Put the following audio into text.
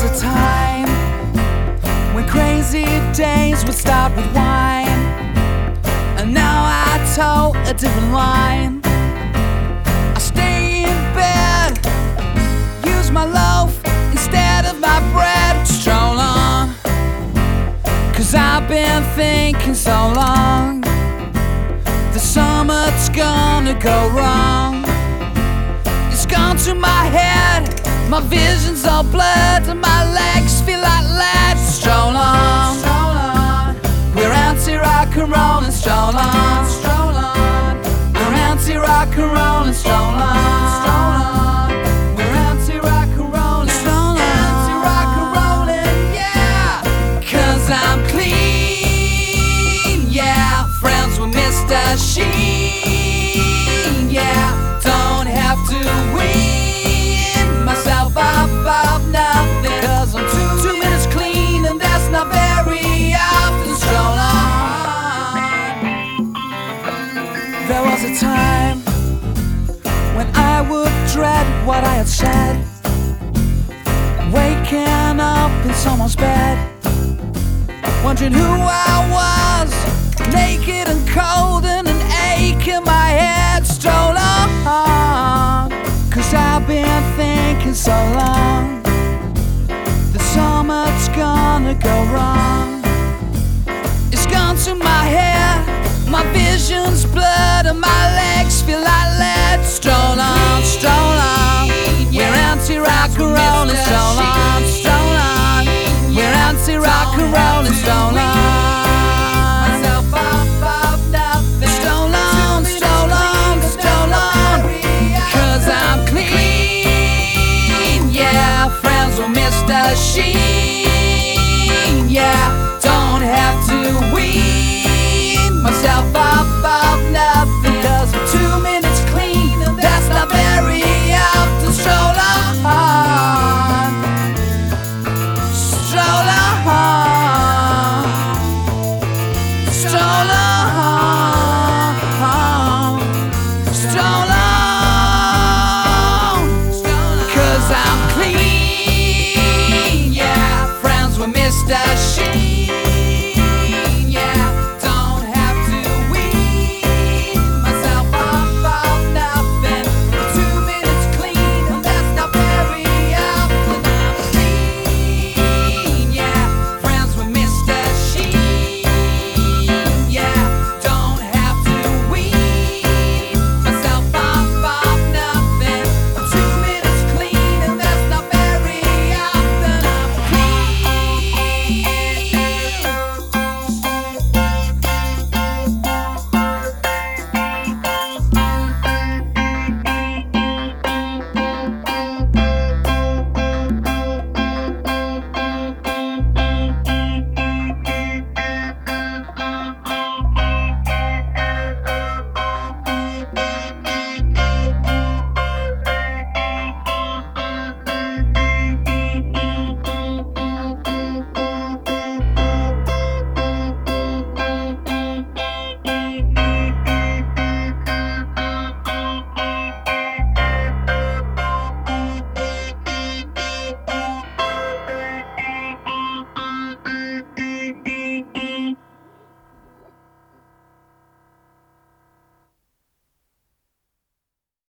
a time when crazy days would start with wine, and now I toe a different line. I stay in bed, use my loaf instead of my bread, stroll on, 'cause I've been thinking so long the summer's gonna go wrong. It's gone to my head, my vision's all blurred, and my legs feel like lead. Stroll on, we're anti-rock and roll and stroll on, we're anti-rock and roll and stroll on, we're anti-rock and roll and stroll on, anti-rock and rollin', yeah, 'cause I'm clean, yeah, friends with Mr. Sheen, yeah, don't have to wean myself up of nothing, 'cause I'm 2 minutes clean, and that's not very often. Stroll on. There was a time when I would dread what I had said, waking up in someone's bed, wondering who I was, naked and cold and an ache in my head. Stroll on, 'cause I've been thinking so long the summer's gonna go wrong. It's gone to my head, my vision's blurred, and my legs feel like lead. Stroll on, we're anti-rock and roll and stroll on, we're anti-rock and roll and stroll on. Mr. Sheen.